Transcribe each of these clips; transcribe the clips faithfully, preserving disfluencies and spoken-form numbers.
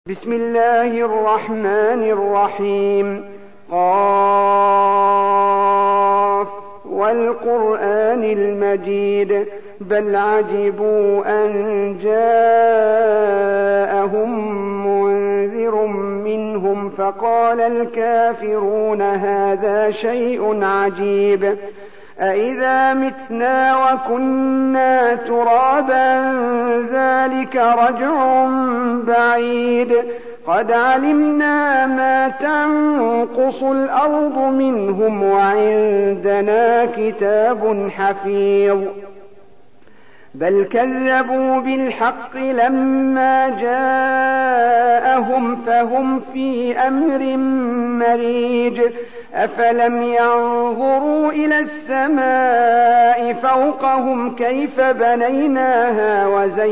بسم الله الرحمن الرحيم. قاف والقرآن المجيد بل عجبوا أن جاءهم منذر منهم فقال الكافرون هذا شيء عجيب أإذا متنا وكنا ترابا ذلك رجع بعيد قد علمنا ما تنقص الأرض منهم وعندنا كتاب حفيظ بل كذبوا بالحق لما جاءهم فهم في أمر مريج أفلم ينظروا إلى السماء فوقهم كيف بنيناها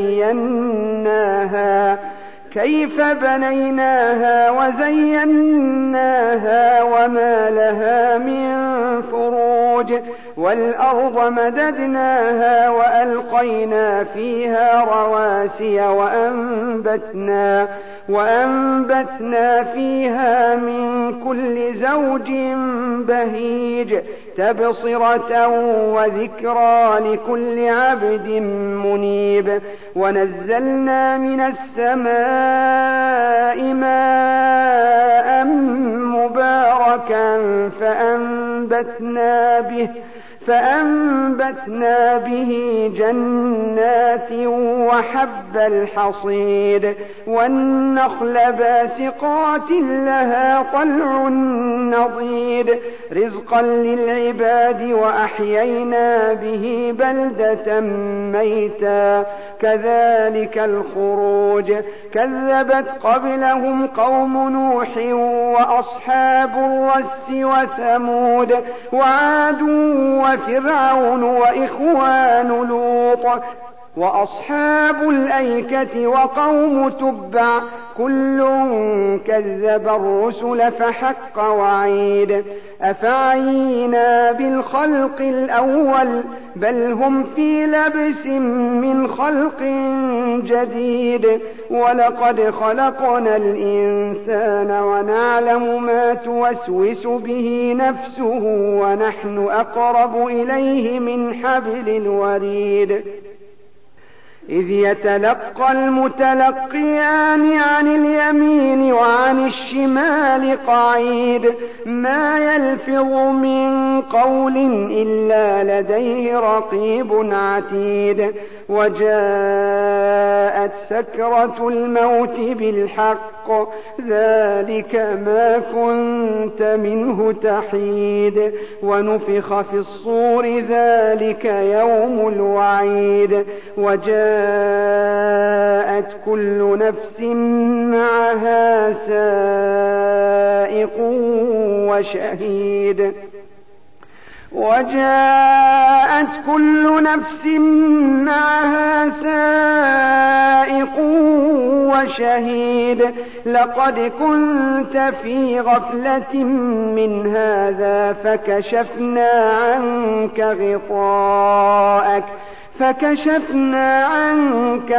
وزيناها كيف بنيناها وزيناها وما لها من فروج والأرض مددناها وألقينا فيها رواسي وأنبتنا وأنبتنا فيها من كل زوج بهيج تبصرة وذكرى لكل عبد منيب ونزلنا من السماء ماء مباركا فأنبتنا به فأنبتنا به جنات وحب الحصيد والنخل باسقات لها طلع نضيد رزقا للعباد وأحيينا به بلدة ميتا كذلك الخروج كذبت قبلهم قوم نوح وأصحاب الرس وثمود وعاد وفرعون وإخوان لوط وأصحاب الأيكة وقوم تبع كل كذب الرسل فحق وعيد أفعينا بالخلق الأول بل هم في لبس من خلق جديد ولقد خلقنا الإنسان ونعلم ما توسوس به نفسه ونحن أقرب إليه من حبل الوريد إذ يتلقى المتلقيان عن اليمين وعن الشمال قعيد ما يلفظ من قول إلا لديه رقيب عتيد وجاءت سكرة الموت بالحق ذلك ما كنت منه تحيد ونفخ في الصور ذلك يوم الوعيد وجاءت كل نفس معها سائق وشهيد وجاءت كل نفس معها سائق وشهيد لقد كنت في غفلة من هذا فكشفنا عنك غطاءك فكشفنا عنك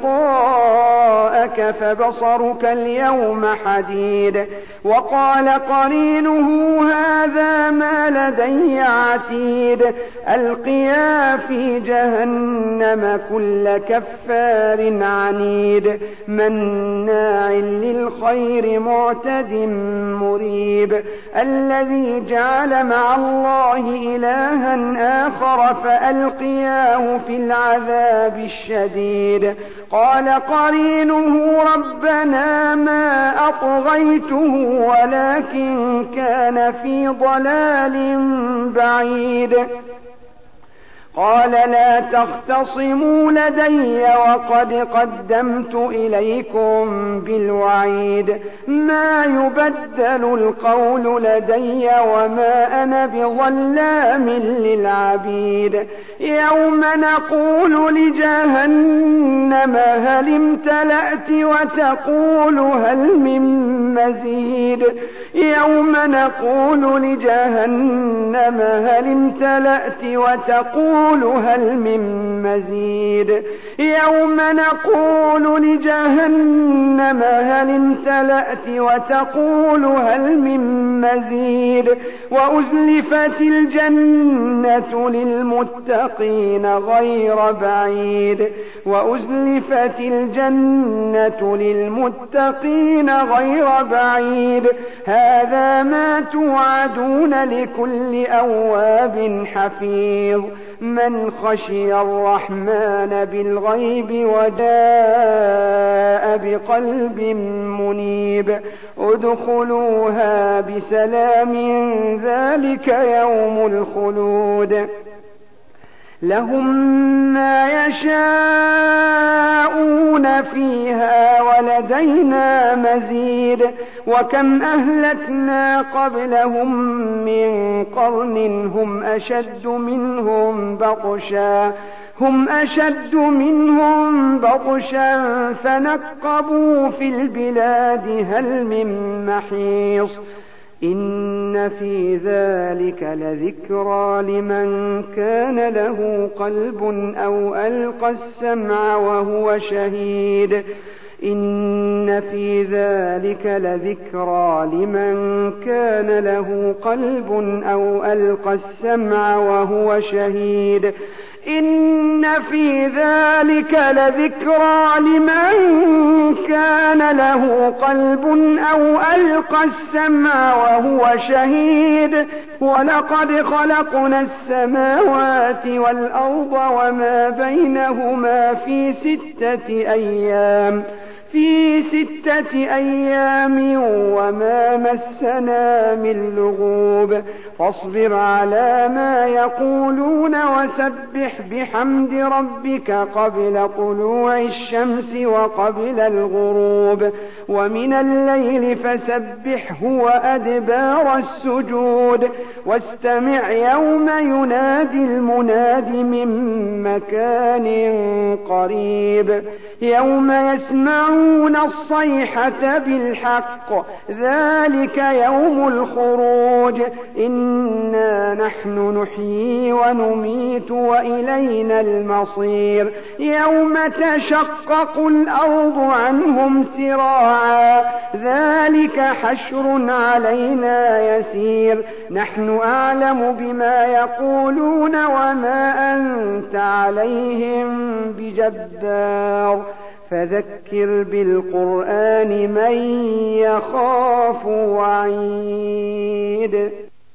غطاءك فبصرك اليوم حديد وقال قرينه هذا ما لدي عتيد ألقيا في جهنم كل كفار عنيد مناع للخير معتد مريب الذي جعل مع الله إلها آخر فألقياه في العذاب الشديد قال قرينه ربنا ما أطغيته ولكن كان في ضلال بعيد قال لا تختصموا لدي وقد قدمت إليكم بالوعيد ما يبدل القول لدي وما أنا بظلام للعبيد يوم نقول لجهنم هل امتلأت وتقول هل من مزيد يوم نقول لجهنم هل امتلأت وتقول وتقول هل من مزيد يوم نقول لجهنم هل امتلأت وتقول هل من مزيد وأزلفت الجنة للمتقين غير بعيد وأزلفت الجنة للمتقين غير بعيد هذا ما توعدون لكل أواب حفيظ من خشي الرحمن بالغيب وجاء بقلب منيب ادخلوها بسلام ذلك يوم الخلود لهم ما يشاءون فيها ولدينا مزيد وكم أهلكنا قبلهم من قرن هم أشد منهم بطشا هم أشد منهم بطشا فنقبوا في البلاد هل من محيص إن في ذلك لذكرى لمن كان له قلب أو ألقى السمع وهو شهيد إن في ذلك لذكرى لمن كان له قلب أو ألقى السمع وهو شهيد إن في ذلك لذكرى لمن كان له قلب أو ألقى السمع وهو شهيد ولقد خلقنا السماوات والأرض وما بينهما في ستة أيام في ستة أيام وما مسنا من لغوب فاصبر على ما يقولون وسبح بحمد ربك قبل طلوع الشمس وقبل الغروب ومن الليل فسبحه وأدبار السجود واستمع يوم ينادي المناد من مكان قريب يوم يسمعون الصيحة بالحق ذلك يوم الخروج إنا نحن نحيي ونميت وإلينا المصير يوم تشقق الأرض عنهم سراعا ذلك حشر علينا يسير نحن أعلم بما يقولون وما أنت عليهم بجبار فذكر بالقرآن من يخاف وعيد